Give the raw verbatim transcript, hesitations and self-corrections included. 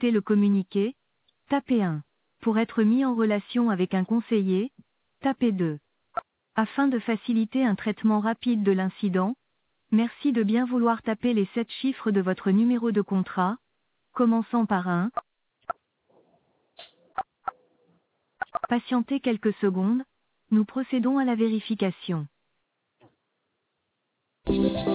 consulter le communiqué, tapez un. Pour être mis en relation avec un conseiller, tapez deux. Afin de faciliter un traitement rapide de l'incident, merci de bien vouloir taper les sept chiffres de votre numéro de contrat, commençant par un. Patientez quelques secondes, nous procédons à la vérification.